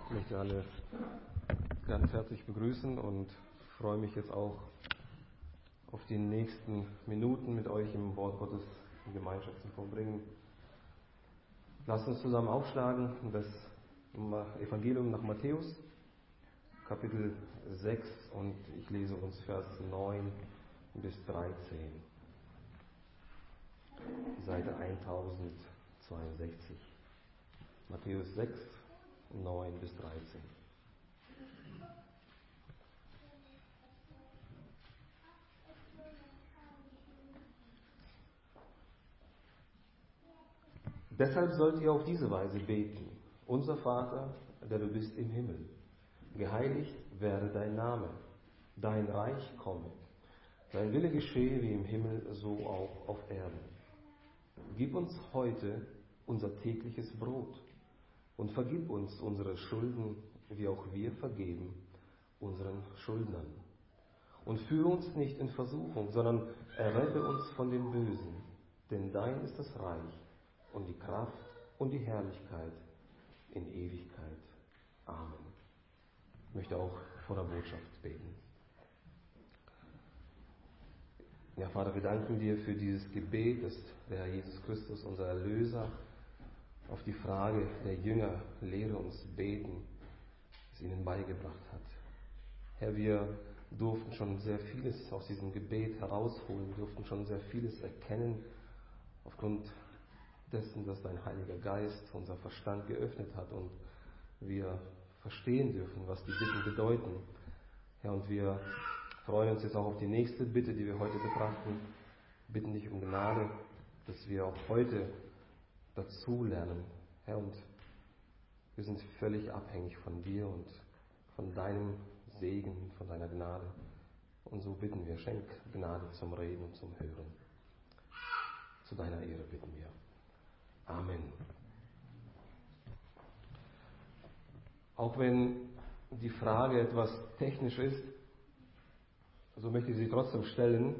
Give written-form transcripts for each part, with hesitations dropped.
Ich möchte alle ganz herzlich begrüßen und freue mich jetzt auch auf die nächsten Minuten mit euch im Wort Gottes in Gemeinschaft zu verbringen. Lasst uns zusammen aufschlagen das Evangelium nach Matthäus, Kapitel 6, und ich lese uns Vers 9 bis 13. Seite 1062. Matthäus 6, 9 bis 13. Deshalb sollt ihr auf diese Weise beten: Unser Vater, der du bist im Himmel, geheiligt werde dein Name, dein Reich komme, dein Wille geschehe wie im Himmel, so auch auf Erden. Gib uns heute unser tägliches Brot und vergib uns unsere Schulden, wie auch wir vergeben unseren Schuldnern. Und führe uns nicht in Versuchung, sondern errette uns von dem Bösen, denn dein ist das Reich und die Kraft und die Herrlichkeit in Ewigkeit. Amen. Ich möchte auch vor der Botschaft beten. Ja, Vater, wir danken dir für dieses Gebet, das der Herr Jesus Christus, unser Erlöser, auf die Frage der Jünger, lehre uns beten, es ihnen beigebracht hat. Herr, wir durften schon sehr vieles aus diesem Gebet herausholen, wir durften schon sehr vieles erkennen, aufgrund dessen, dass dein Heiliger Geist unser Verstand geöffnet hat und wir verstehen dürfen, was die Bitten bedeuten. Herr, und wir freuen uns jetzt auch auf die nächste Bitte, die wir heute betrachten. Bitten dich um Gnade, dass wir auch heute dazu lernen. Herr, und wir sind völlig abhängig von dir und von deinem Segen, von deiner Gnade. Und so bitten wir, schenk Gnade zum Reden und zum Hören. Zu deiner Ehre bitten wir. Amen. Auch wenn die Frage etwas technisch ist, so möchte ich sie trotzdem stellen.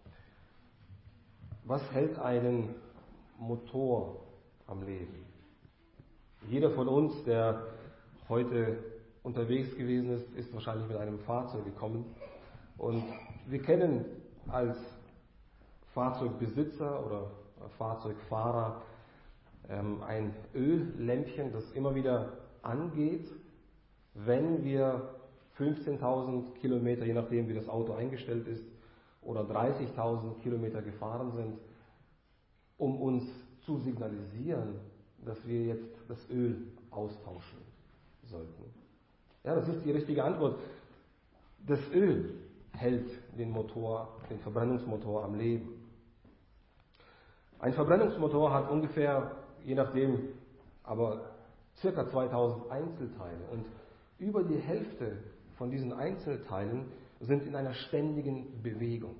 Was hält einen Motor am Leben? Jeder von uns, der heute unterwegs gewesen ist, ist wahrscheinlich mit einem Fahrzeug gekommen. Und wir kennen als Fahrzeugbesitzer oder Fahrzeugfahrer ein Öllämpchen, das immer wieder angeht, wenn wir 15.000 Kilometer, je nachdem wie das Auto eingestellt ist, oder 30.000 Kilometer gefahren sind, um uns zu signalisieren, dass wir jetzt das Öl austauschen sollten. Ja, das ist die richtige Antwort. Das Öl hält den Motor, den Verbrennungsmotor am Leben. Ein Verbrennungsmotor hat ungefähr, je nachdem, aber circa 2000 Einzelteile, und über die Hälfte von diesen Einzelteilen sind in einer ständigen Bewegung.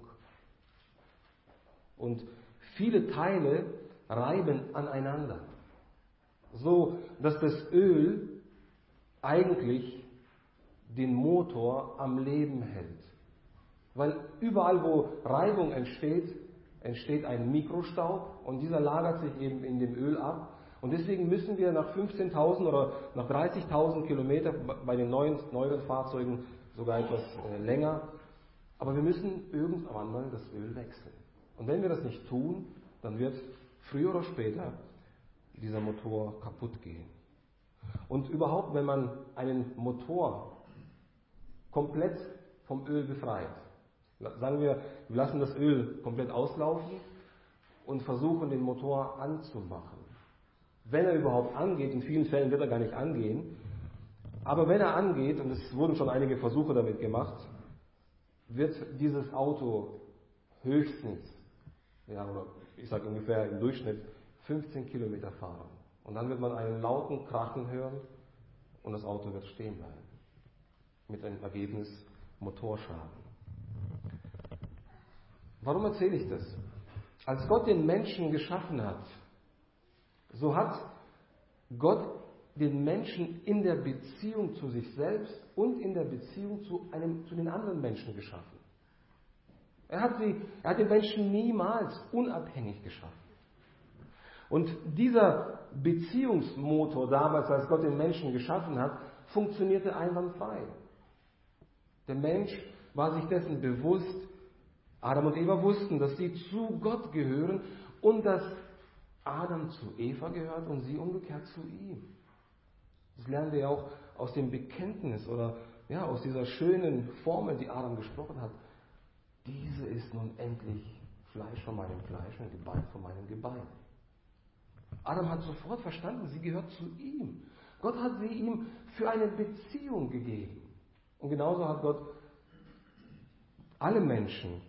Und viele Teile reiben aneinander, so dass das Öl eigentlich den Motor am Leben hält. Weil überall, wo Reibung entsteht, entsteht ein Mikrostaub, und dieser lagert sich eben in dem Öl ab. Und deswegen müssen wir nach 15.000 oder nach 30.000 Kilometer, bei den neueren Fahrzeugen sogar etwas länger, aber wir müssen irgendwann mal das Öl wechseln. Und wenn wir das nicht tun, dann wird früher oder später dieser Motor kaputt gehen. Und überhaupt, wenn man einen Motor komplett vom Öl befreit, sagen wir lassen das Öl komplett auslaufen und versuchen, den Motor anzumachen. Wenn er überhaupt angeht, in vielen Fällen wird er gar nicht angehen, aber wenn er angeht, und es wurden schon einige Versuche damit gemacht, wird dieses Auto höchstens, oder ich sage ungefähr im Durchschnitt 15 Kilometer fahren. Und dann wird man einen lauten Krachen hören und das Auto wird stehen bleiben. Mit einem Ergebnis Motorschaden. Warum erzähle ich das? Als Gott den Menschen geschaffen hat, so hat Gott den Menschen in der Beziehung zu sich selbst und in der Beziehung zu den anderen Menschen geschaffen. Er hat den Menschen niemals unabhängig geschaffen. Und dieser Beziehungsmotor damals, als Gott den Menschen geschaffen hat, funktionierte einwandfrei. Der Mensch war sich dessen bewusst, Adam und Eva wussten, dass sie zu Gott gehören und dass Adam zu Eva gehört und sie umgekehrt zu ihm. Das lernen wir ja auch aus dem Bekenntnis oder ja, aus dieser schönen Formel, die Adam gesprochen hat. Diese ist nun endlich Fleisch von meinem Fleisch und Gebein von meinem Gebein. Adam hat sofort verstanden, sie gehört zu ihm. Gott hat sie ihm für eine Beziehung gegeben. Und genauso hat Gott alle Menschen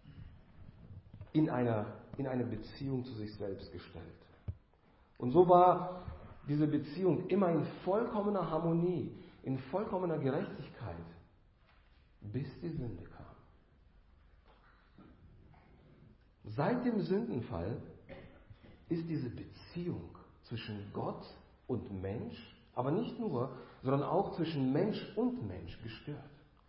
in eine Beziehung zu sich selbst gestellt. Und so war diese Beziehung immer in vollkommener Harmonie, in vollkommener Gerechtigkeit, bis die Sünde kam. Seit dem Sündenfall ist diese Beziehung zwischen Gott und Mensch, aber nicht nur, sondern auch zwischen Mensch und Mensch gestört.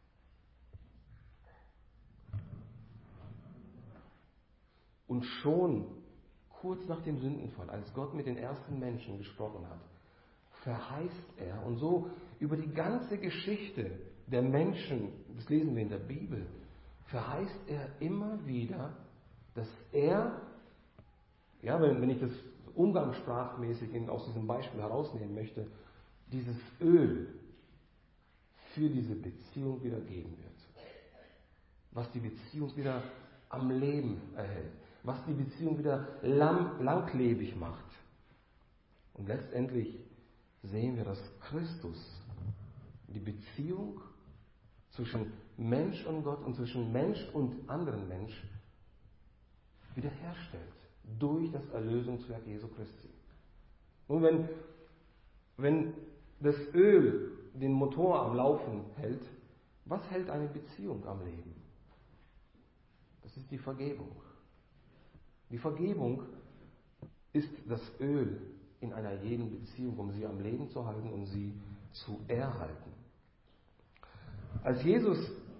Und schon kurz nach dem Sündenfall, als Gott mit den ersten Menschen gesprochen hat, verheißt er, und so über die ganze Geschichte der Menschen, das lesen wir in der Bibel, verheißt er immer wieder, dass er, ja, wenn ich das umgangssprachmäßig aus diesem Beispiel herausnehmen möchte, dieses Öl für diese Beziehung wieder geben wird. Was die Beziehung wieder am Leben erhält. Was die Beziehung wieder langlebig macht. Und letztendlich sehen wir, dass Christus die Beziehung zwischen Mensch und Gott und zwischen Mensch und anderen Mensch wiederherstellt. Durch das Erlösungswerk Jesu Christi. Und wenn das Öl den Motor am Laufen hält, was hält eine Beziehung am Leben? Das ist die Vergebung. Die Vergebung ist das Öl in einer jeden Beziehung, um sie am Leben zu halten und sie zu erhalten. Als Jesus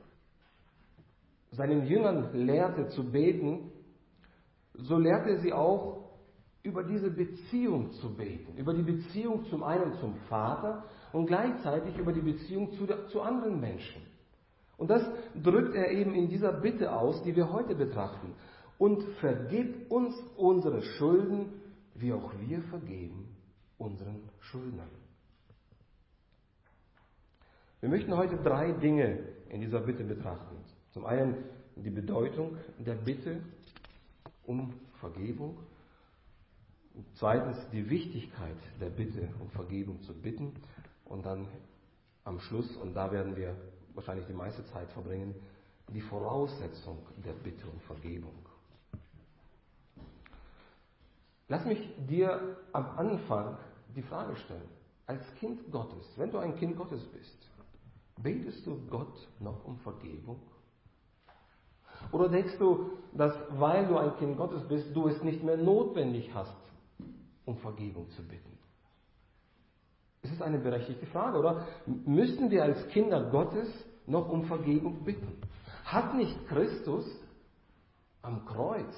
seinen Jüngern lehrte zu beten, so lehrte er sie auch über diese Beziehung zu beten, über die Beziehung zum einen zum Vater und gleichzeitig über die Beziehung zu anderen Menschen. Und das drückt er eben in dieser Bitte aus, die wir heute betrachten. Und vergib uns unsere Schulden, wie auch wir vergeben unseren Schuldnern. Wir möchten heute 3 Dinge in dieser Bitte betrachten. Zum einen die Bedeutung der Bitte um Vergebung. Zweitens die Wichtigkeit der Bitte um Vergebung zu bitten. Und dann am Schluss, und da werden wir wahrscheinlich die meiste Zeit verbringen, die Voraussetzung der Bitte um Vergebung. Lass mich dir am Anfang die Frage stellen, als Kind Gottes, wenn du ein Kind Gottes bist, betest du Gott noch um Vergebung? Oder denkst du, dass weil du ein Kind Gottes bist, du es nicht mehr notwendig hast, um Vergebung zu bitten? Es ist eine berechtigte Frage, oder? Müssen wir als Kinder Gottes noch um Vergebung bitten? Hat nicht Christus am Kreuz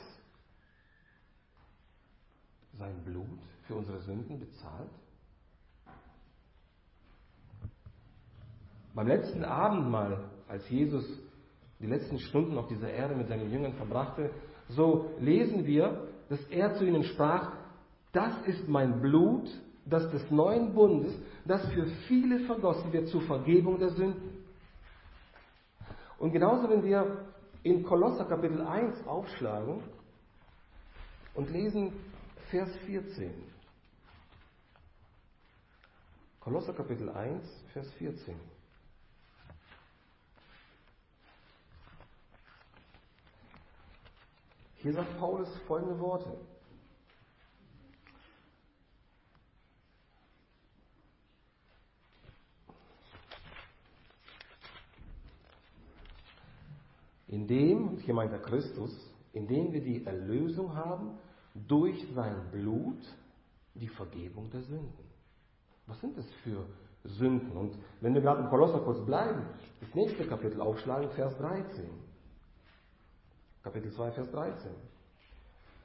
sein Blut für unsere Sünden bezahlt? Beim letzten Abendmahl, als Jesus die letzten Stunden auf dieser Erde mit seinen Jüngern verbrachte, so lesen wir, dass er zu ihnen sprach: Das ist mein Blut, das des neuen Bundes, das für viele vergossen wird zur Vergebung der Sünden. Und genauso, wenn wir in Kolosser Kapitel 1 aufschlagen und lesen Vers 14. Kolosser Kapitel 1, Vers 14. Hier sagt Paulus folgende Worte. Indem, und hier meint er Christus, indem wir die Erlösung haben durch sein Blut, die Vergebung der Sünden. Was sind das für Sünden? Und wenn wir gerade im Kolosser kurz bleiben, das nächste Kapitel aufschlagen, Vers 13. Kapitel 2, Vers 13.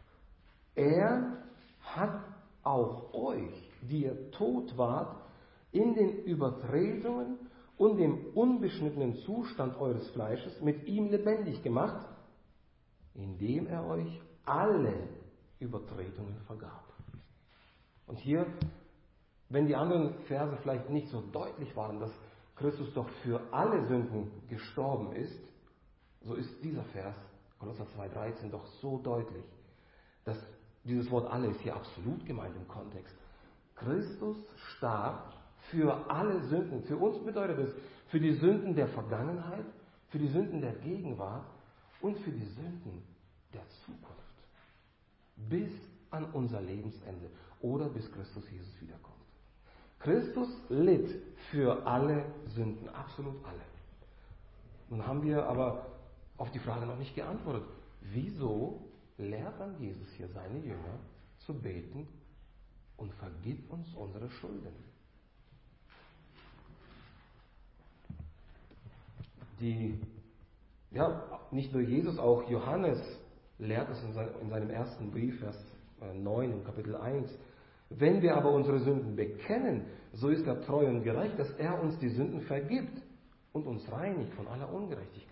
Er hat auch euch, die ihr tot wart, in den Übertretungen und dem unbeschnittenen Zustand eures Fleisches mit ihm lebendig gemacht, indem er euch alle Übertretungen vergab. Und hier, wenn die anderen Verse vielleicht nicht so deutlich waren, dass Christus doch für alle Sünden gestorben ist, so ist dieser Vers, Kolosser 2,13, doch so deutlich, dass dieses Wort alle ist hier absolut gemeint im Kontext. Christus starb für alle Sünden. Für uns bedeutet es, für die Sünden der Vergangenheit, für die Sünden der Gegenwart und für die Sünden der Zukunft. Bis an unser Lebensende oder bis Christus Jesus wiederkommt. Christus litt für alle Sünden, absolut alle. Nun haben wir aber auf die Frage noch nicht geantwortet. Wieso lehrt dann Jesus hier seine Jünger zu beten und vergib uns unsere Schulden? Nicht nur Jesus, auch Johannes lehrt es in seinem ersten Brief, Vers 9 im Kapitel 1. Wenn wir aber unsere Sünden bekennen, so ist er treu und gerecht, dass er uns die Sünden vergibt und uns reinigt von aller Ungerechtigkeit.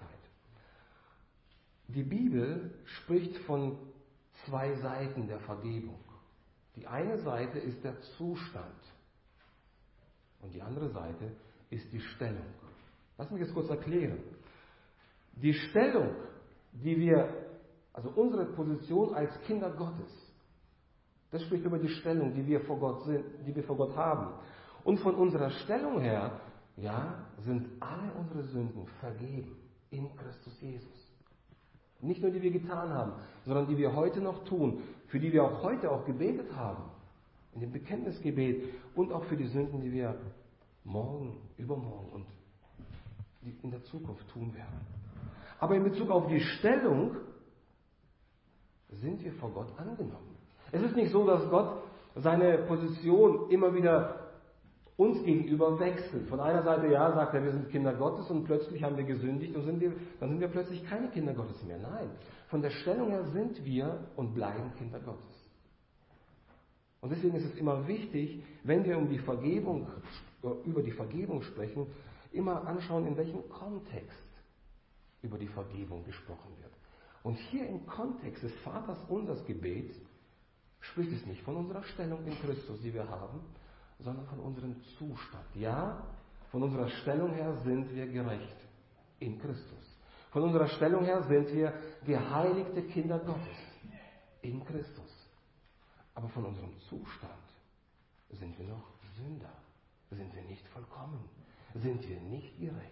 Die Bibel spricht von zwei Seiten der Vergebung. Die eine Seite ist der Zustand und die andere Seite ist die Stellung. Lass mich das kurz erklären. Die Stellung, also unsere Position als Kinder Gottes, das spricht über die Stellung, die wir vor Gott haben. Und von unserer Stellung her, sind alle unsere Sünden vergeben in Christus Jesus. Nicht nur die wir getan haben, sondern die wir heute noch tun, für die wir auch heute auch gebetet haben, in dem Bekenntnisgebet und auch für die Sünden, die wir morgen, übermorgen und in der Zukunft tun werden. Aber in Bezug auf die Stellung sind wir vor Gott angenommen. Es ist nicht so, dass Gott seine Position immer wieder uns gegenüber wechselt. Von einer Seite sagt er, wir sind Kinder Gottes und plötzlich haben wir gesündigt und dann sind wir plötzlich keine Kinder Gottes mehr. Nein, von der Stellung her sind wir und bleiben Kinder Gottes. Und deswegen ist es immer wichtig, wenn wir über die Vergebung sprechen, immer anschauen, in welchem Kontext über die Vergebung gesprochen wird. Und hier im Kontext des Vaters unsers Gebets spricht es nicht von unserer Stellung in Christus, die wir haben, sondern von unserem Zustand. Ja, von unserer Stellung her sind wir gerecht in Christus. Von unserer Stellung her sind wir geheiligte Kinder Gottes in Christus. Aber von unserem Zustand sind wir noch Sünder. Sind wir nicht vollkommen. Sind wir nicht gerecht.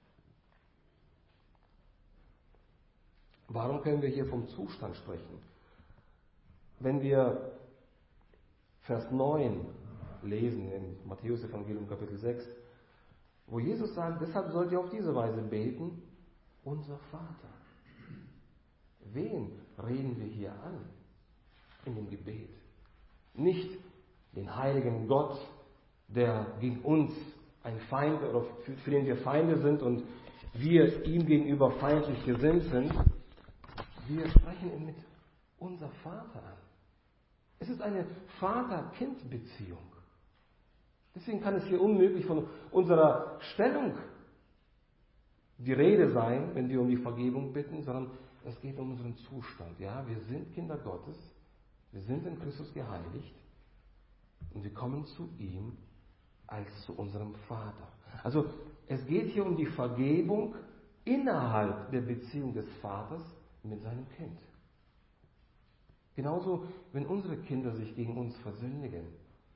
Warum können wir hier vom Zustand sprechen? Wenn wir Vers 9 lesen im Matthäus-Evangelium Kapitel 6, wo Jesus sagt, deshalb sollt ihr auf diese Weise beten, unser Vater. Wen reden wir hier an in dem Gebet? Nicht den heiligen Gott, der gegen uns ein Feind oder für den wir Feinde sind und wir ihm gegenüber feindlich gesinnt sind. Wir sprechen ihn mit unser Vater an. Es ist eine Vater-Kind-Beziehung. Deswegen kann es hier unmöglich von unserer Stellung die Rede sein, wenn wir um die Vergebung bitten, sondern es geht um unseren Zustand. Ja, wir sind Kinder Gottes, wir sind in Christus geheiligt und wir kommen zu ihm als zu unserem Vater. Also es geht hier um die Vergebung innerhalb der Beziehung des Vaters mit seinem Kind. Genauso, wenn unsere Kinder sich gegen uns versündigen,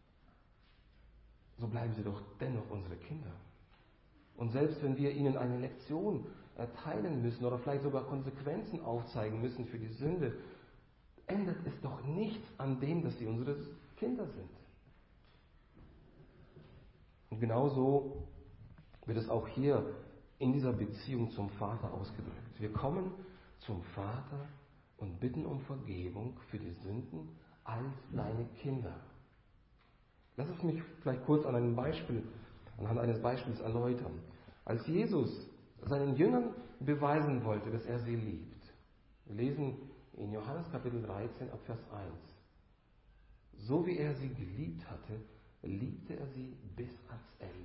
so bleiben sie doch dennoch unsere Kinder. Und selbst wenn wir ihnen eine Lektion erteilen müssen oder vielleicht sogar Konsequenzen aufzeigen müssen für die Sünde, ändert es doch nichts an dem, dass sie unsere Kinder sind. Und genauso wird es auch hier in dieser Beziehung zum Vater ausgedrückt. Wir kommen zum Vater und bitten um Vergebung für die Sünden als seine Kinder. Lass es mich vielleicht kurz anhand eines Beispiels erläutern. Als Jesus seinen Jüngern beweisen wollte, dass er sie liebt. Wir lesen in Johannes Kapitel 13 ab Vers 1. So wie er sie geliebt hatte, liebte er sie bis ans Ende.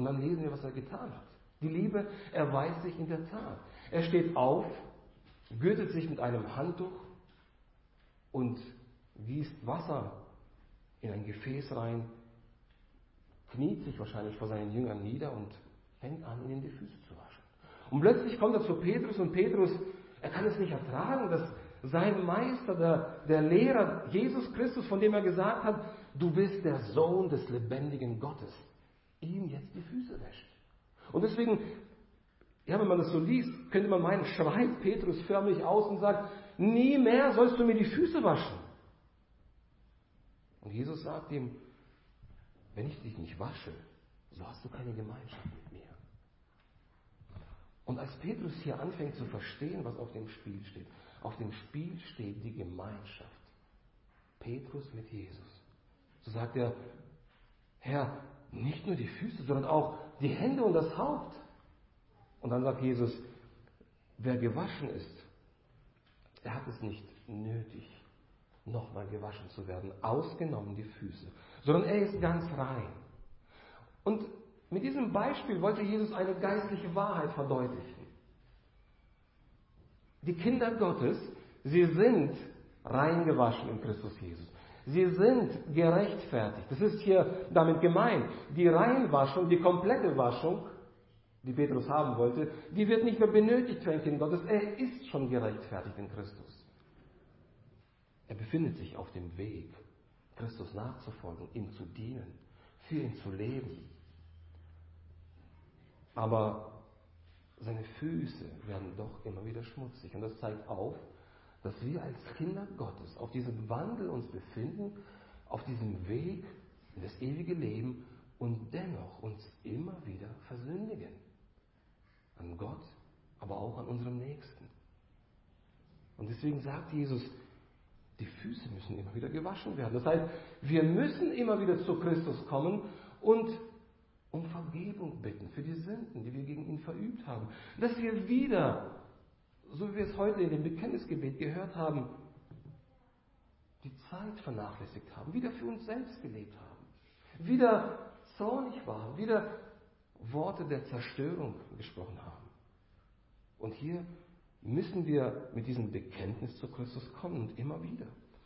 Und dann lesen wir, was er getan hat. Die Liebe erweist sich in der Tat. Er steht auf, gürtet sich mit einem Handtuch und gießt Wasser in ein Gefäß rein, kniet sich wahrscheinlich vor seinen Jüngern nieder und fängt an, ihnen die Füße zu waschen. Und plötzlich kommt er zu Petrus und Petrus, er kann es nicht ertragen, dass sein Meister, der Lehrer, Jesus Christus, von dem er gesagt hat, du bist der Sohn des lebendigen Gottes, ihm jetzt die Füße wäscht. Und deswegen, ja, wenn man das so liest, könnte man meinen, schreit Petrus förmlich aus und sagt, nie mehr sollst du mir die Füße waschen. Und Jesus sagt ihm, wenn ich dich nicht wasche, so hast du keine Gemeinschaft mit mir. Und als Petrus hier anfängt zu verstehen, was auf dem Spiel steht, auf dem Spiel steht die Gemeinschaft. Petrus mit Jesus. So sagt er, Herr, nicht nur die Füße, sondern auch die Hände und das Haupt. Und dann sagt Jesus, wer gewaschen ist, er hat es nicht nötig, nochmal gewaschen zu werden, ausgenommen die Füße, sondern er ist ganz rein. Und mit diesem Beispiel wollte Jesus eine geistliche Wahrheit verdeutlichen. Die Kinder Gottes, sie sind rein gewaschen in Christus Jesus. Sie sind gerechtfertigt. Das ist hier damit gemeint. Die Reinwaschung, die komplette Waschung, die Petrus haben wollte, die wird nicht mehr benötigt für ein Kind Gottes. Er ist schon gerechtfertigt in Christus. Er befindet sich auf dem Weg, Christus nachzufolgen, ihm zu dienen, für ihn zu leben. Aber seine Füße werden doch immer wieder schmutzig. Und das zeigt auf, dass wir als Kinder Gottes auf diesem Wandel uns befinden, auf diesem Weg in das ewige Leben und dennoch uns immer wieder versündigen. An Gott, aber auch an unserem Nächsten. Und deswegen sagt Jesus, die Füße müssen immer wieder gewaschen werden. Das heißt, wir müssen immer wieder zu Christus kommen und um Vergebung bitten für die Sünden, die wir gegen ihn verübt haben. Dass wir wieder, so wie wir es heute in dem Bekenntnisgebet gehört haben, die Zeit vernachlässigt haben, wieder für uns selbst gelebt haben, wieder zornig waren, wieder Worte der Zerstörung gesprochen haben. Und hier müssen wir mit diesem Bekenntnis zu Christus kommen und immer wieder.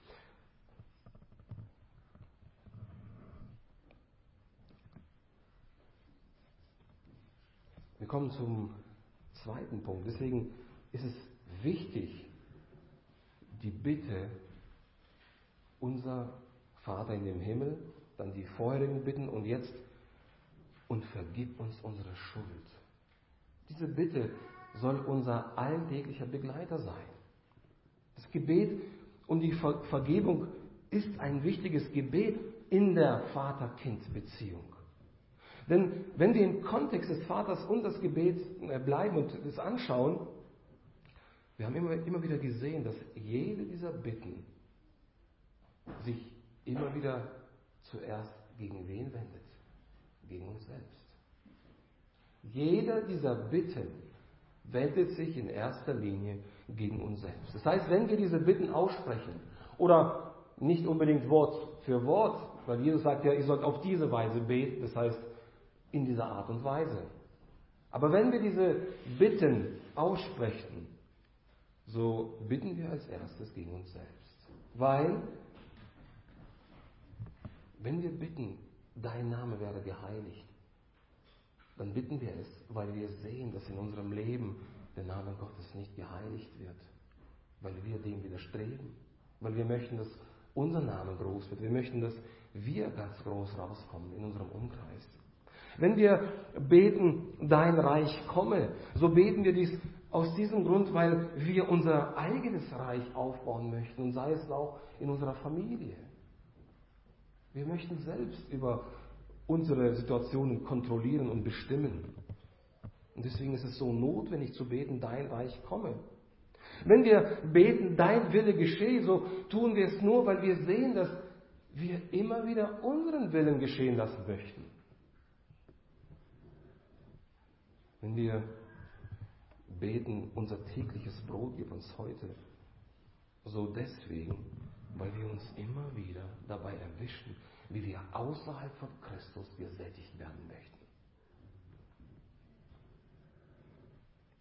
Wir kommen zum zweiten Punkt. Deswegen ist es wichtig, die Bitte, unser Vater in dem Himmel, dann die vorherigen Bitten und jetzt, und vergib uns unsere Schuld. Diese Bitte soll unser alltäglicher Begleiter sein. Das Gebet um die Vergebung ist ein wichtiges Gebet in der Vater-Kind-Beziehung. Denn wenn wir im Kontext des Vaters und des Gebets bleiben und das anschauen, wir haben immer wieder gesehen, dass jede dieser Bitten sich immer wieder zuerst gegen wen wendet? Gegen uns selbst. Jeder dieser Bitten wendet sich in erster Linie gegen uns selbst. Das heißt, wenn wir diese Bitten aussprechen, oder nicht unbedingt Wort für Wort, weil Jesus sagt ja, ihr sollt auf diese Weise beten, das heißt in dieser Art und Weise. Aber wenn wir diese Bitten aussprechen, so bitten wir als erstes gegen uns selbst. Weil, wenn wir bitten, dein Name werde geheiligt, dann bitten wir es, weil wir sehen, dass in unserem Leben der Name Gottes nicht geheiligt wird. Weil wir dem widerstreben. Weil wir möchten, dass unser Name groß wird. Wir möchten, dass wir ganz groß rauskommen in unserem Umkreis. Wenn wir beten, dein Reich komme, so beten wir dies aus diesem Grund, weil wir unser eigenes Reich aufbauen möchten. Und sei es auch in unserer Familie. Wir möchten selbst über unsere Situationen kontrollieren und bestimmen. Und deswegen ist es so notwendig zu beten, dein Reich komme. Wenn wir beten, dein Wille geschehe, so tun wir es nur, weil wir sehen, dass wir immer wieder unseren Willen geschehen lassen möchten. Wenn wir beten, unser tägliches Brot gib uns heute, so deswegen, weil wir uns immer wieder dabei erwischen, wie wir außerhalb von Christus gesättigt werden möchten.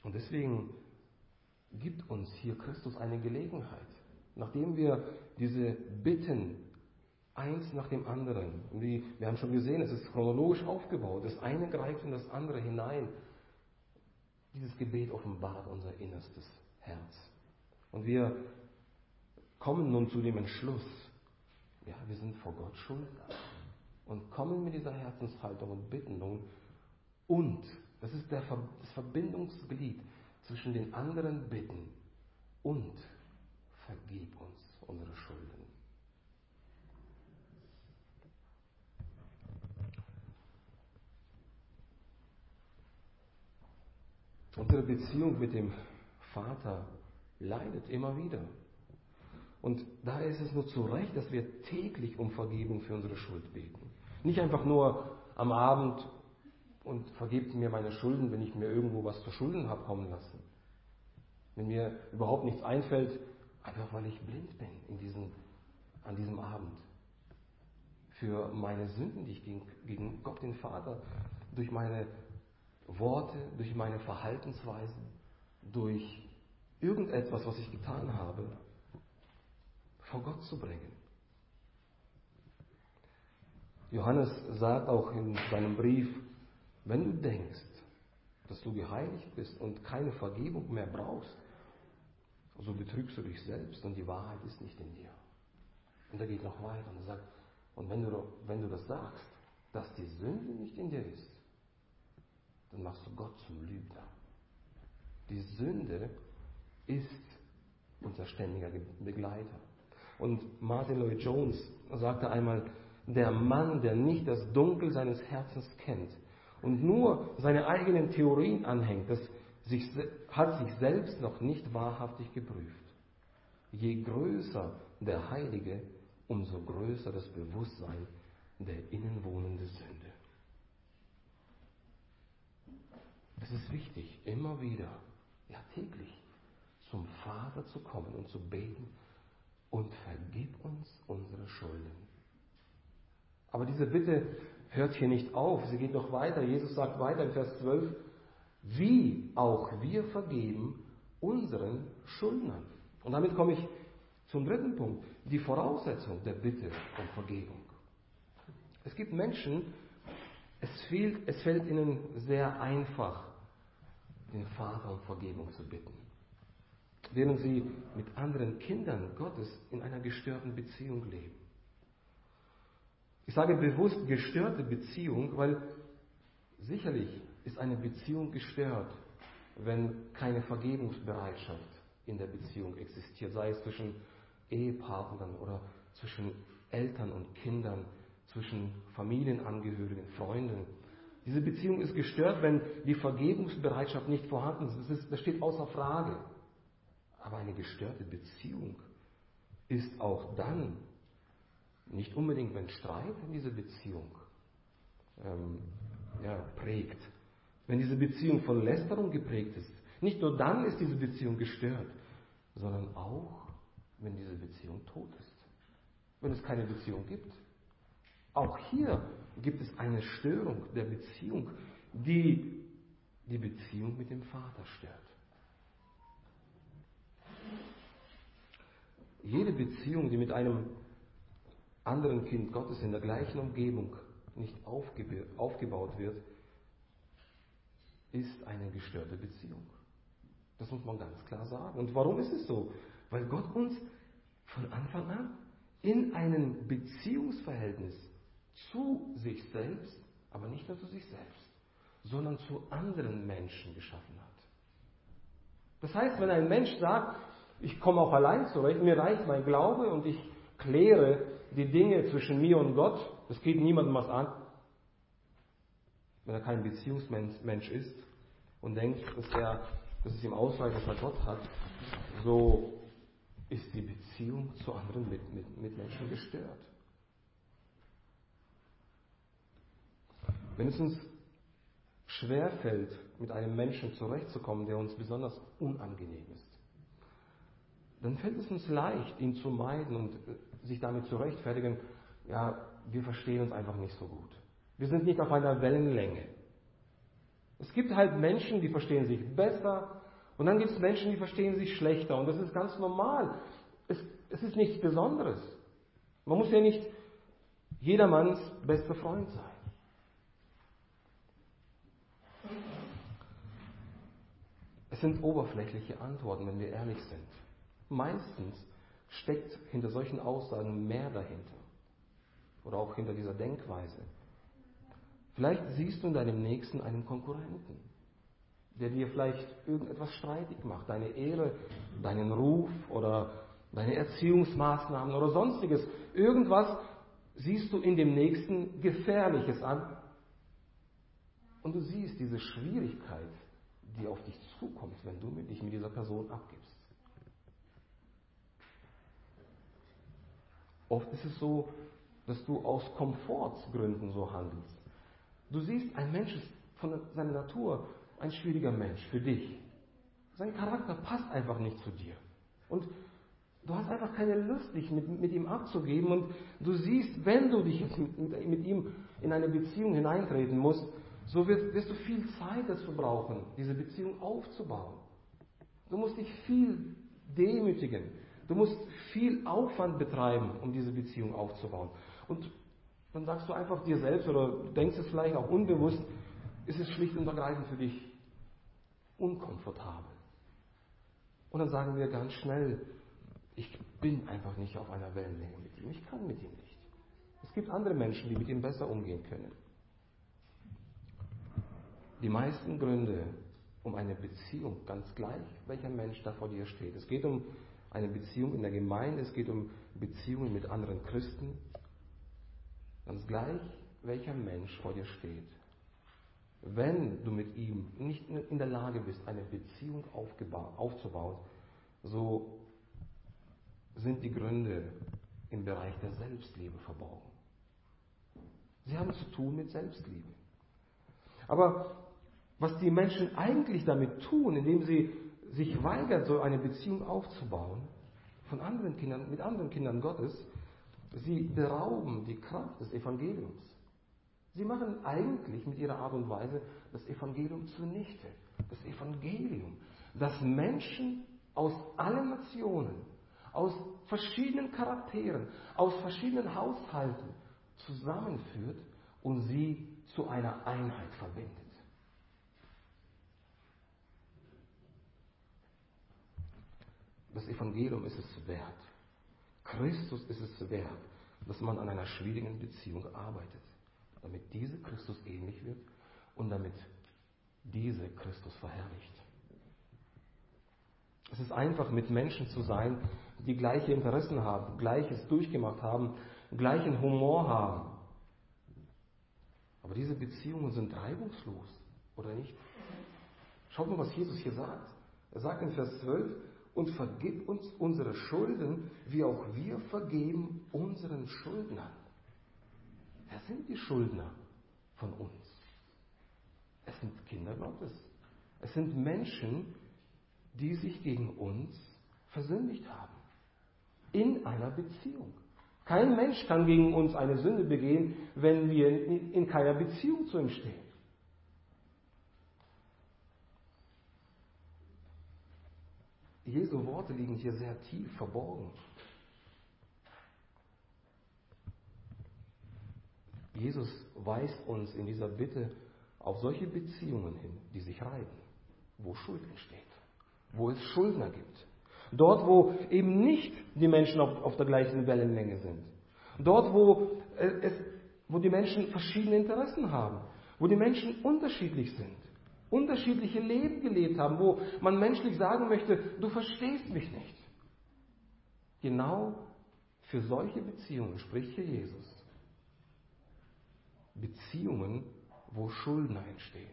Und deswegen gibt uns hier Christus eine Gelegenheit, nachdem wir diese Bitten eins nach dem anderen, wir haben schon gesehen, es ist chronologisch aufgebaut, das eine greift in das andere hinein. Dieses Gebet offenbart unser innerstes Herz. Und wir kommen nun zu dem Entschluss, ja, wir sind vor Gott schuldig und kommen mit dieser Herzenshaltung und bitten nun, und das ist das Verbindungsglied zwischen den anderen Bitten und vergib uns unsere Schulden. Unsere Beziehung mit dem Vater leidet immer wieder. Und daher ist es nur zu Recht, dass wir täglich um Vergebung für unsere Schuld beten. Nicht einfach nur am Abend und vergebt mir meine Schulden, wenn ich mir irgendwo was zu Schulden habe kommen lassen. Wenn mir überhaupt nichts einfällt, einfach weil ich blind bin an diesem Abend. Für meine Sünden, die ich gegen Gott, den Vater, durch meine Worte, durch meine Verhaltensweisen, durch irgendetwas, was ich getan habe, vor Gott zu bringen. Johannes sagt auch in seinem Brief, wenn du denkst, dass du geheiligt bist und keine Vergebung mehr brauchst, so betrügst du dich selbst und die Wahrheit ist nicht in dir. Und er geht noch weiter und sagt, und wenn du das sagst, dass die Sünde nicht in dir ist, dann machst du Gott zum Lügner. Die Sünde ist unser ständiger Begleiter. Und Martin Lloyd-Jones sagte einmal, der Mann, der nicht das Dunkel seines Herzens kennt und nur seine eigenen Theorien anhängt, hat sich selbst noch nicht wahrhaftig geprüft. Je größer der Heilige, umso größer das Bewusstsein der innenwohnenden Sünde. Es ist wichtig, immer wieder, ja täglich, zum Vater zu kommen und zu beten und vergib uns unsere Schulden. Aber diese Bitte hört hier nicht auf, sie geht noch weiter. Jesus sagt weiter in Vers 12, wie auch wir vergeben unseren Schuldnern. Und damit komme ich zum dritten Punkt, die Voraussetzung der Bitte um Vergebung. Es gibt Menschen, es fällt ihnen sehr einfach, den Vater um Vergebung zu bitten, während sie mit anderen Kindern Gottes in einer gestörten Beziehung leben. Ich sage bewusst gestörte Beziehung, weil sicherlich ist eine Beziehung gestört, wenn keine Vergebungsbereitschaft in der Beziehung existiert, sei es zwischen Ehepartnern oder zwischen Eltern und Kindern, zwischen Familienangehörigen, Freunden. Diese Beziehung ist gestört, wenn die Vergebungsbereitschaft nicht vorhanden ist. Das steht außer Frage. Aber eine gestörte Beziehung ist auch dann nicht unbedingt, wenn Streit in diese Beziehung prägt. Wenn diese Beziehung von Lästerung geprägt ist. Nicht nur dann ist diese Beziehung gestört, sondern auch, wenn diese Beziehung tot ist. Wenn es keine Beziehung gibt. Auch hier gibt es eine Störung der Beziehung, die die Beziehung mit dem Vater stört. Jede Beziehung, die mit einem anderen Kind Gottes in der gleichen Umgebung nicht aufgebaut wird, ist eine gestörte Beziehung. Das muss man ganz klar sagen. Und warum ist es so? Weil Gott uns von Anfang an in einem Beziehungsverhältnis zu sich selbst, aber nicht nur zu sich selbst, sondern zu anderen Menschen geschaffen hat. Das heißt, wenn ein Mensch sagt, ich komme auch allein zurecht, mir reicht mein Glaube und ich kläre die Dinge zwischen mir und Gott, das geht niemandem was an, wenn er kein Beziehungsmensch ist und denkt, dass es ihm ausreicht, was er Gott hat, so ist die Beziehung zu anderen Mitmenschen gestört. Wenn es uns schwerfällt, mit einem Menschen zurechtzukommen, der uns besonders unangenehm ist, dann fällt es uns leicht, ihn zu meiden und sich damit zu rechtfertigen, ja, wir verstehen uns einfach nicht so gut. Wir sind nicht auf einer Wellenlänge. Es gibt halt Menschen, die verstehen sich besser und dann gibt es Menschen, die verstehen sich schlechter. Und das ist ganz normal. Es ist nichts Besonderes. Man muss ja nicht jedermanns bester Freund sein. Es sind oberflächliche Antworten, wenn wir ehrlich sind. Meistens steckt hinter solchen Aussagen mehr dahinter. Oder auch hinter dieser Denkweise. Vielleicht siehst du in deinem Nächsten einen Konkurrenten, der dir vielleicht irgendetwas streitig macht, deine Ehre, deinen Ruf oder deine Erziehungsmaßnahmen oder sonstiges. Irgendwas siehst du in dem Nächsten Gefährliches an und du siehst diese Schwierigkeit, die auf dich zukommt, wenn du dich mit dieser Person abgibst. Oft ist es so, dass du aus Komfortgründen so handelst. Du siehst, ein Mensch ist von seiner Natur ein schwieriger Mensch für dich. Sein Charakter passt einfach nicht zu dir. Und du hast einfach keine Lust, dich mit ihm abzugeben. Und du siehst, wenn du dich mit ihm in eine Beziehung hineintreten musst, so wirst du viel Zeit dazu brauchen, diese Beziehung aufzubauen. Du musst dich viel demütigen. Du musst viel Aufwand betreiben, um diese Beziehung aufzubauen. Und dann sagst du einfach dir selbst oder du denkst es vielleicht auch unbewusst, ist es schlicht und ergreifend für dich unkomfortabel. Und dann sagen wir ganz schnell, ich bin einfach nicht auf einer Wellenlänge mit ihm, ich kann mit ihm nicht. Es gibt andere Menschen, die mit ihm besser umgehen können. Die meisten Gründe um eine Beziehung, ganz gleich, welcher Mensch da vor dir steht. Es geht um eine Beziehung in der Gemeinde, es geht um Beziehungen mit anderen Christen. Ganz gleich, welcher Mensch vor dir steht. Wenn du mit ihm nicht in der Lage bist, eine Beziehung aufzubauen, so sind die Gründe im Bereich der Selbstliebe verborgen. Sie haben zu tun mit Selbstliebe. Aber was die Menschen eigentlich damit tun, indem sie sich weigern, so eine Beziehung aufzubauen, mit anderen Kindern Gottes, sie berauben die Kraft des Evangeliums. Sie machen eigentlich mit ihrer Art und Weise das Evangelium zunichte. Das Evangelium, das Menschen aus allen Nationen, aus verschiedenen Charakteren, aus verschiedenen Haushalten zusammenführt und sie zu einer Einheit verbindet. Das Evangelium ist es wert. Christus ist es wert, dass man an einer schwierigen Beziehung arbeitet, damit diese Christus ähnlich wird und damit diese Christus verherrlicht. Es ist einfach, mit Menschen zu sein, die gleiche Interessen haben, Gleiches durchgemacht haben, gleichen Humor haben. Aber diese Beziehungen sind reibungslos, oder nicht? Schaut mal, was Jesus hier sagt. Er sagt in Vers 12, und vergib uns unsere Schulden, wie auch wir vergeben unseren Schuldnern. Wer sind die Schuldner von uns? Es sind Kinder Gottes. Es sind Menschen, die sich gegen uns versündigt haben. In einer Beziehung. Kein Mensch kann gegen uns eine Sünde begehen, wenn wir in keiner Beziehung zu ihm stehen. Jesu Worte liegen hier sehr tief verborgen. Jesus weist uns in dieser Bitte auf solche Beziehungen hin, die sich reiben, wo Schuld entsteht, wo es Schuldner gibt. Dort, wo eben nicht die Menschen auf der gleichen Wellenlänge sind. Dort, wo die Menschen verschiedene Interessen haben, wo die Menschen unterschiedlich sind, unterschiedliche Leben gelebt haben, wo man menschlich sagen möchte, du verstehst mich nicht. Genau für solche Beziehungen spricht hier Jesus. Beziehungen, wo Schuldner entstehen.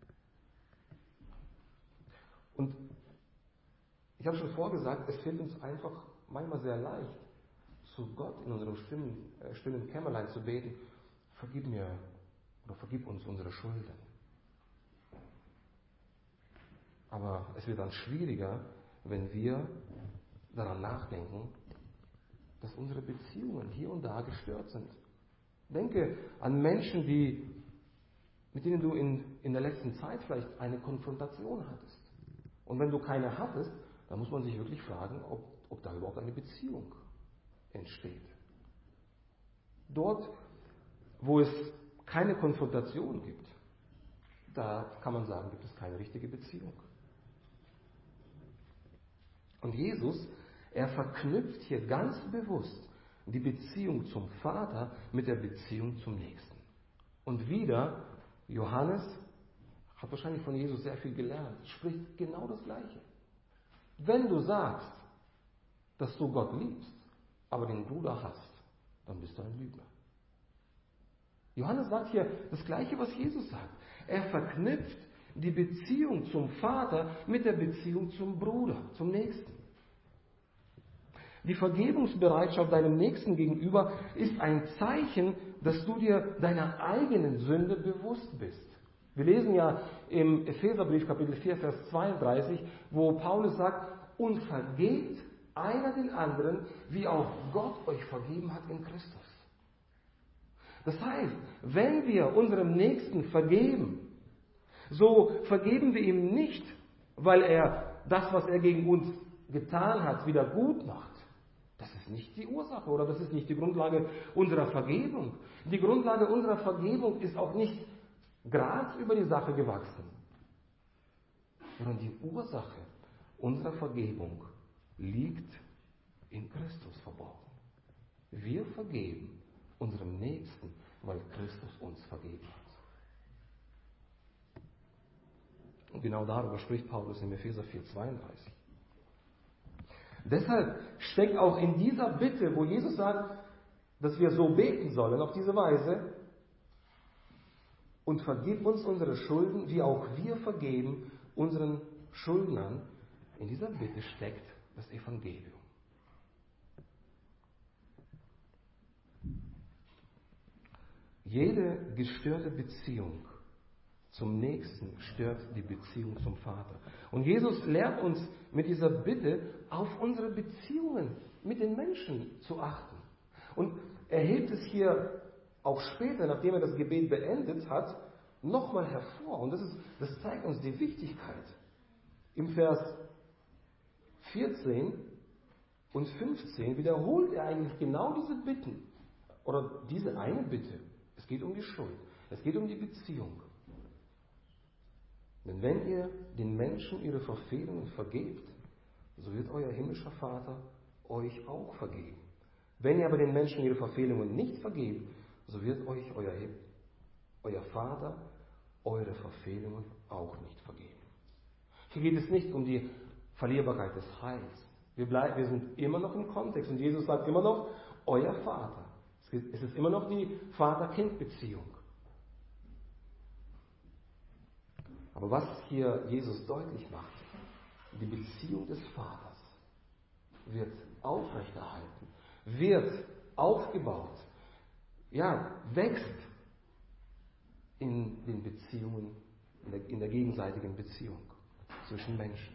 Und ich habe schon vorgesagt, es fällt uns einfach manchmal sehr leicht, zu Gott in unserem stillen Kämmerlein zu beten, vergib mir oder vergib uns unsere Schulden. Aber es wird dann schwieriger, wenn wir daran nachdenken, dass unsere Beziehungen hier und da gestört sind. Denke an Menschen, die mit denen du in der letzten Zeit vielleicht eine Konfrontation hattest. Und wenn du keine hattest, dann muss man sich wirklich fragen, ob da überhaupt eine Beziehung entsteht. Dort, wo es keine Konfrontation gibt, da kann man sagen, gibt es keine richtige Beziehung. Und Jesus, er verknüpft hier ganz bewusst die Beziehung zum Vater mit der Beziehung zum Nächsten. Und wieder, Johannes hat wahrscheinlich von Jesus sehr viel gelernt, spricht genau das Gleiche. Wenn du sagst, dass du Gott liebst, aber den Bruder hasst, dann bist du ein Lügner. Johannes sagt hier das Gleiche, was Jesus sagt. Er verknüpft die Beziehung zum Vater mit der Beziehung zum Bruder, zum Nächsten. Die Vergebungsbereitschaft deinem Nächsten gegenüber ist ein Zeichen, dass du dir deiner eigenen Sünde bewusst bist. Wir lesen ja im Epheserbrief Kapitel 4, Vers 32, wo Paulus sagt, und vergebt einer den anderen, wie auch Gott euch vergeben hat in Christus. Das heißt, wenn wir unserem Nächsten vergeben, so vergeben wir ihm nicht, weil er das, was er gegen uns getan hat, wieder gut macht. Das ist nicht die Ursache oder das ist nicht die Grundlage unserer Vergebung. Die Grundlage unserer Vergebung ist auch nicht Gras über die Sache gewachsen, sondern die Ursache unserer Vergebung liegt in Christus verborgen. Wir vergeben unserem Nächsten, weil Christus uns vergeben hat. Und genau darüber spricht Paulus in Epheser 4,32. Deshalb steckt auch in dieser Bitte, wo Jesus sagt, dass wir so beten sollen, auf diese Weise, und vergib uns unsere Schulden, wie auch wir vergeben unseren Schuldnern. In dieser Bitte steckt das Evangelium. Jede gestörte Beziehung zum Nächsten stört die Beziehung zum Vater. Und Jesus lehrt uns mit dieser Bitte, auf unsere Beziehungen mit den Menschen zu achten. Und er hebt es hier auch später, nachdem er das Gebet beendet hat, nochmal hervor. Und das zeigt uns die Wichtigkeit. Im Vers 14 und 15 wiederholt er eigentlich genau diese Bitten. Oder diese eine Bitte. Es geht um die Schuld. Es geht um die Beziehung. Denn wenn ihr den Menschen ihre Verfehlungen vergebt, so wird euer himmlischer Vater euch auch vergeben. Wenn ihr aber den Menschen ihre Verfehlungen nicht vergebt, so wird euch euer Vater eure Verfehlungen auch nicht vergeben. Hier geht es nicht um die Verlierbarkeit des Heils. Wir sind immer noch im Kontext und Jesus sagt immer noch, euer Vater. Es ist immer noch die Vater-Kind-Beziehung. Aber was hier Jesus deutlich macht, die Beziehung des Vaters wird aufrechterhalten, wird aufgebaut, wächst in den Beziehungen, in der gegenseitigen Beziehung zwischen Menschen.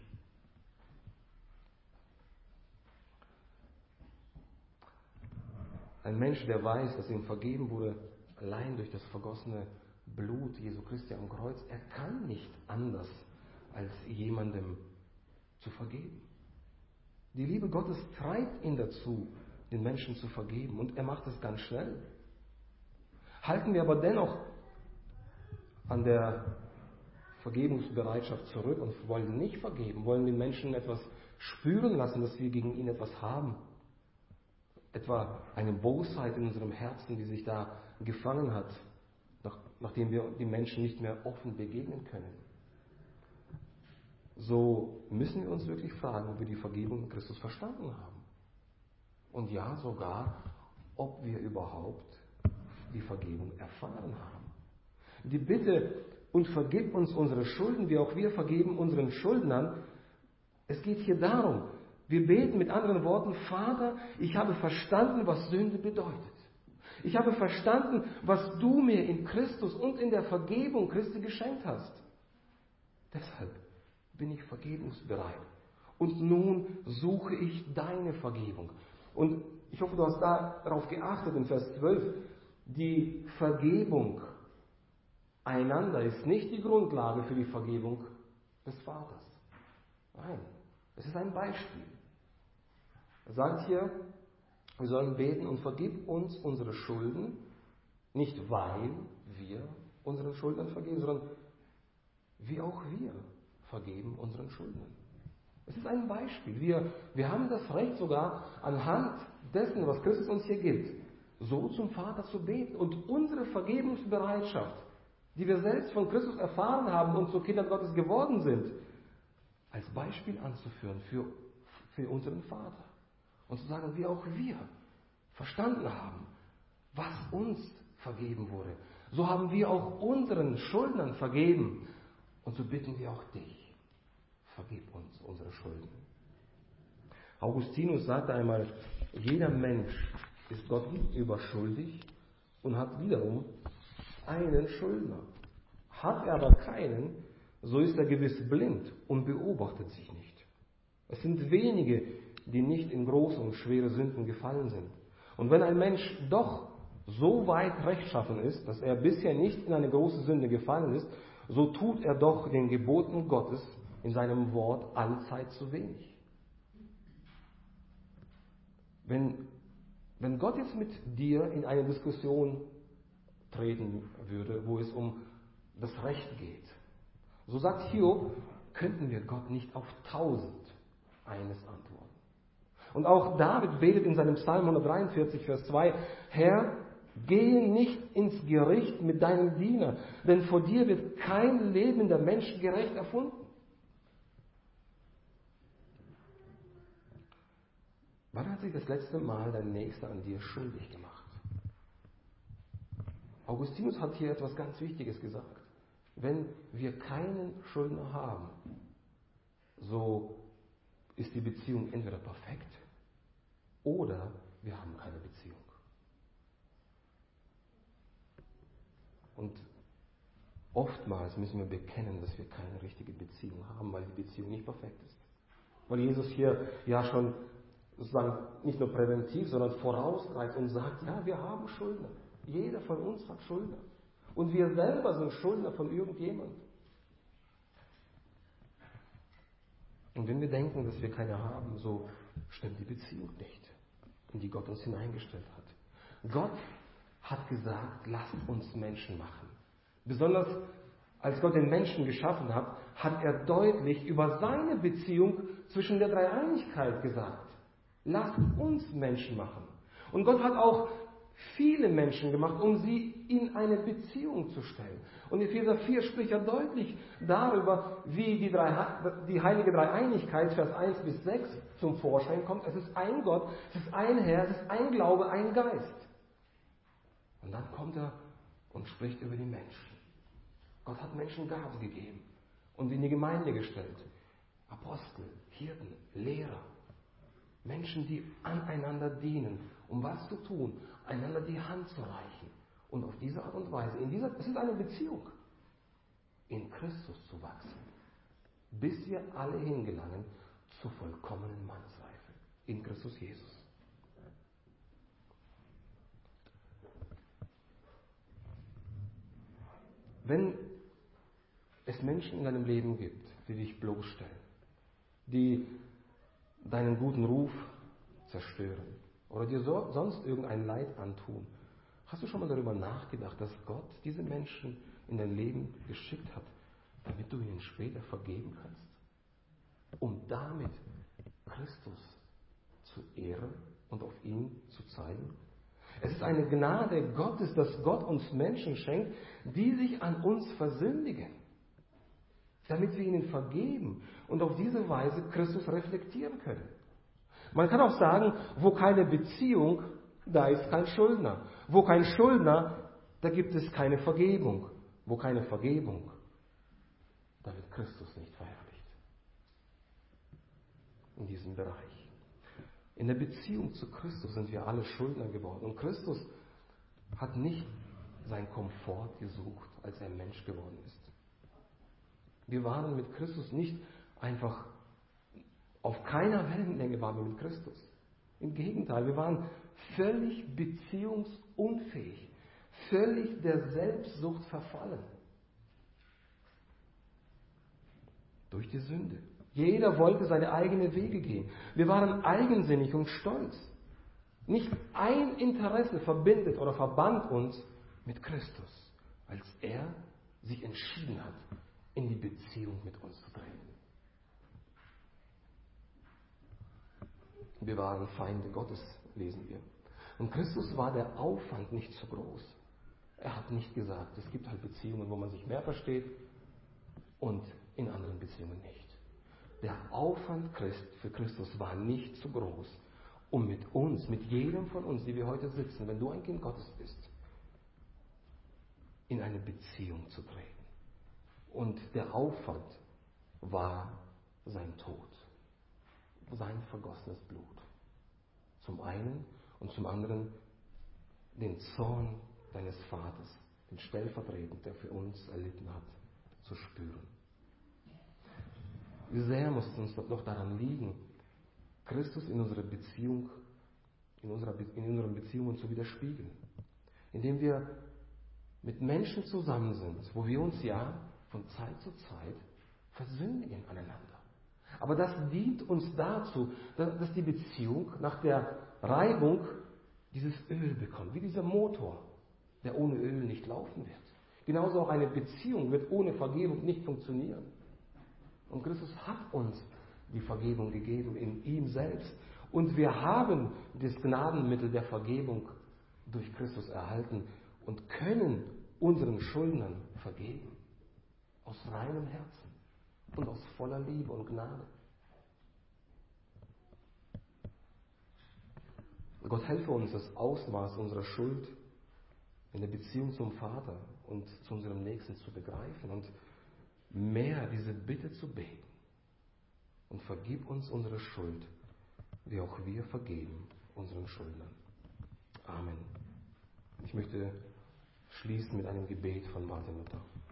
Ein Mensch, der weiß, dass ihm vergeben wurde, allein durch das vergossene Blut Jesu Christi am Kreuz, er kann nicht anders, als jemandem zu vergeben. Die Liebe Gottes treibt ihn dazu, den Menschen zu vergeben, und er macht es ganz schnell. Halten wir aber dennoch an der Vergebungsbereitschaft zurück und wollen nicht vergeben, wollen den Menschen etwas spüren lassen, dass wir gegen ihn etwas haben, etwa eine Bosheit in unserem Herzen, die sich da gefangen hat, nachdem wir den Menschen nicht mehr offen begegnen können, so müssen wir uns wirklich fragen, ob wir die Vergebung in Christus verstanden haben. Und ja, sogar, ob wir überhaupt die Vergebung erfahren haben. Die Bitte, und vergib uns unsere Schulden, wie auch wir vergeben unseren Schuldnern, es geht hier darum, wir beten mit anderen Worten, Vater, ich habe verstanden, was Sünde bedeutet. Ich habe verstanden, was du mir in Christus und in der Vergebung Christi geschenkt hast. Deshalb bin ich vergebungsbereit. Und nun suche ich deine Vergebung. Und ich hoffe, du hast darauf geachtet in Vers 12. Die Vergebung einander ist nicht die Grundlage für die Vergebung des Vaters. Nein, es ist ein Beispiel. Er sagt hier, wir sollen beten und vergib uns unsere Schulden, nicht weil wir unseren Schuldnern vergeben, sondern wie auch wir vergeben unseren Schuldnern. Es ist ein Beispiel. Wir haben das Recht sogar anhand dessen, was Christus uns hier gibt, so zum Vater zu beten und unsere Vergebungsbereitschaft, die wir selbst von Christus erfahren haben und zu Kindern Gottes geworden sind, als Beispiel anzuführen für unseren Vater. Und zu sagen, wie auch wir verstanden haben, was uns vergeben wurde. So haben wir auch unseren Schuldnern vergeben. Und so bitten wir auch dich, vergib uns unsere Schulden. Augustinus sagte einmal, jeder Mensch ist Gott gegenüber schuldig und hat wiederum einen Schuldner. Hat er aber keinen, so ist er gewiss blind und beobachtet sich nicht. Es sind wenige, die nicht in große und schwere Sünden gefallen sind. Und wenn ein Mensch doch so weit rechtschaffen ist, dass er bisher nicht in eine große Sünde gefallen ist, so tut er doch den Geboten Gottes in seinem Wort allzeit zu wenig. Wenn Gott jetzt mit dir in eine Diskussion treten würde, wo es um das Recht geht, so sagt Hiob, könnten wir Gott nicht auf 1000 eines antworten. Und auch David betet in seinem Psalm 143, Vers 2, Herr, gehe nicht ins Gericht mit deinem Diener, denn vor dir wird kein lebender Mensch gerecht erfunden. Wann hat sich das letzte Mal dein Nächster an dir schuldig gemacht? Augustinus hat hier etwas ganz Wichtiges gesagt. Wenn wir keinen Schuldner haben, so ist die Beziehung entweder perfekt oder wir haben keine Beziehung. Und oftmals müssen wir bekennen, dass wir keine richtige Beziehung haben, weil die Beziehung nicht perfekt ist. Weil Jesus hier ja schon sozusagen nicht nur präventiv, sondern vorausgreift und sagt, ja, wir haben Schuldner. Jeder von uns hat Schuldner. Und wir selber sind Schuldner von irgendjemandem. Und wenn wir denken, dass wir keine haben, so stimmt die Beziehung nicht, in die Gott uns hineingestellt hat. Gott hat gesagt, lasst uns Menschen machen. Besonders als Gott den Menschen geschaffen hat, hat er deutlich über seine Beziehung zwischen der Dreieinigkeit gesagt. Lasst uns Menschen machen. Und Gott hat auch viele Menschen gemacht, um sie in eine Beziehung zu stellen. Und Epheser 4 spricht ja deutlich darüber, wie die heilige Dreieinigkeit, Vers 1 bis 6, zum Vorschein kommt. Es ist ein Gott, es ist ein Herr, es ist ein Glaube, ein Geist. Und dann kommt er und spricht über die Menschen. Gott hat Menschen Gaben gegeben und in die Gemeinde gestellt. Apostel, Hirten, Lehrer. Menschen, die aneinander dienen, um was zu tun, einander die Hand zu reichen. Und auf diese Art und Weise, es ist eine Beziehung, in Christus zu wachsen, bis wir alle hingelangen zur vollkommenen Mannsreife, in Christus Jesus. Wenn es Menschen in deinem Leben gibt, die dich bloßstellen, die deinen guten Ruf zerstören oder dir sonst irgendein Leid antun, hast du schon mal darüber nachgedacht, dass Gott diese Menschen in dein Leben geschickt hat, damit du ihnen später vergeben kannst, um damit Christus zu ehren und auf ihn zu zeigen? Es ist eine Gnade Gottes, dass Gott uns Menschen schenkt, die sich an uns versündigen, damit wir ihnen vergeben und auf diese Weise Christus reflektieren können. Man kann auch sagen, wo keine Beziehung, da ist kein Schuldner. Wo kein Schuldner, da gibt es keine Vergebung. Wo keine Vergebung, da wird Christus nicht verherrlicht. In diesem Bereich. In der Beziehung zu Christus sind wir alle Schuldner geworden. Und Christus hat nicht seinen Komfort gesucht, als er Mensch geworden ist. Wir waren mit Christus nicht einfach, auf keiner Wellenlänge waren wir mit Christus. Im Gegenteil, wir waren völlig beziehungsunfähig, völlig der Selbstsucht verfallen. Durch die Sünde. Jeder wollte seine eigenen Wege gehen. Wir waren eigensinnig und stolz. Nicht ein Interesse verbindet oder verband uns mit Christus, als er sich entschieden hat, in die Beziehung mit uns zu treten. Wir waren Feinde Gottes, lesen wir. Und Christus war der Aufwand nicht so groß. Er hat nicht gesagt, es gibt halt Beziehungen, wo man sich mehr versteht und in anderen Beziehungen nicht. Der Aufwand für Christus war nicht so groß, um mit uns, mit jedem von uns, die wir heute sitzen, wenn du ein Kind Gottes bist, in eine Beziehung zu treten. Und der Aufwand war sein Tod, sein vergossenes Blut. Zum einen und zum anderen den Zorn deines Vaters, den stellvertretend, der für uns erlitten hat, zu spüren. Wie sehr muss es uns doch daran liegen, Christus in unserer Beziehung, in unseren Beziehungen zu widerspiegeln. Indem wir mit Menschen zusammen sind, wo wir uns ja von Zeit zu Zeit versündigen aneinander. Aber das dient uns dazu, dass die Beziehung nach der Reibung dieses Öl bekommt, wie dieser Motor, der ohne Öl nicht laufen wird. Genauso auch eine Beziehung wird ohne Vergebung nicht funktionieren. Und Christus hat uns die Vergebung gegeben in ihm selbst. Und wir haben das Gnadenmittel der Vergebung durch Christus erhalten und können unseren Schuldnern vergeben. Aus reinem Herzen und aus voller Liebe und Gnade. Gott helfe uns, das Ausmaß unserer Schuld in der Beziehung zum Vater und zu unserem Nächsten zu begreifen und mehr diese Bitte zu beten. Und vergib uns unsere Schuld, wie auch wir vergeben unseren Schuldnern. Amen. Ich möchte schließen mit einem Gebet von Martin Luther.